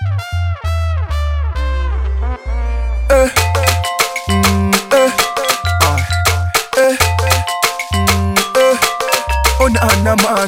Eh, eh, eh, oh na man,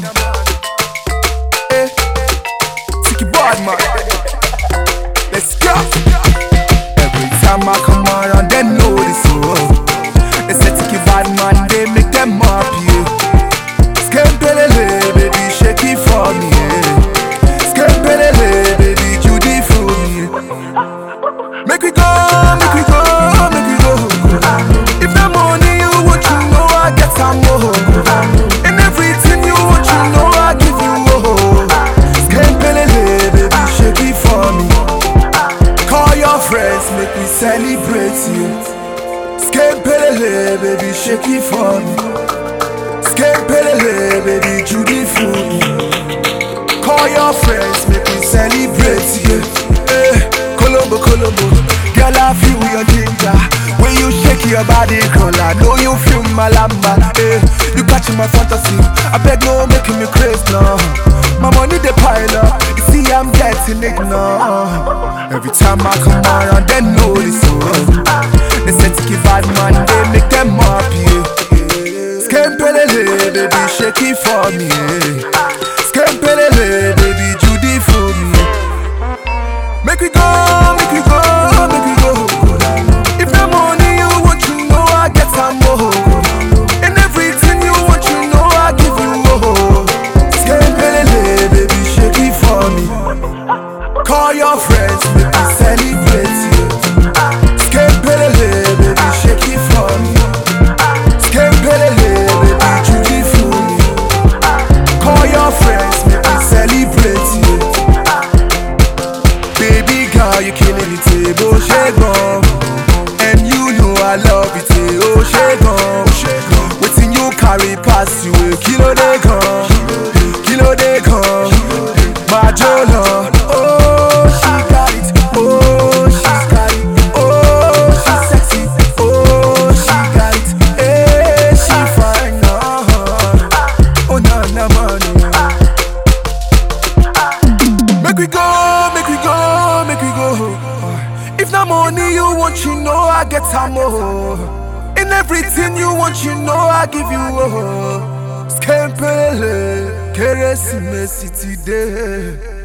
Tiki bad man, let's go. Every time I come around, they know this They say Tiki bad man, they make them happy. Skempelele, baby, shake it for me. Skempelele, baby, Judy for me. Make we go, make we go, make we go. If the money you want, you know I get some more. And everything you want, you know I give you more. Skempelele, baby, shake it for me. Call your friends, make me celebrate you. Skempelele, baby, shake it for me. Skempelele, baby, Judy for me. Call your friends, make me celebrate you. Colombo, Colombo, girl I feel your ginger. When you shake your body, girl I know you feel my lamba. You catch my fantasy, I beg no making me crazy now. My money they pile up, you see I'm getting it now. Every time I come around, they know this They say Tiki bad man, they make them happy. Skempelele, baby, shake it for me. Skempelele, baby, Judy for me. Make we go, make we go, make we go. If the money you want, you know I get some more. And everything you want, you know I give you more. Skempelele, baby, shake it for me. Call your friends, make me celebrate you. Skempelele, baby, shake it for me. Skempelele, baby, Judy for me. Call your friends, make me celebrate you. Baby girl, you killing it, oh shegon. And you know I love it, oh shegon. Waiting you carry past you, kilo de gun, my jolo. Oh, she got it, oh, she's got it, oh, she's sexy, oh, she got it, eh, she fine, oh, na man. Make we go, make we go, make we go. If the money you want, you know I get some more. And everything you want, you know I give you more. Skempelele, Keresimesi today.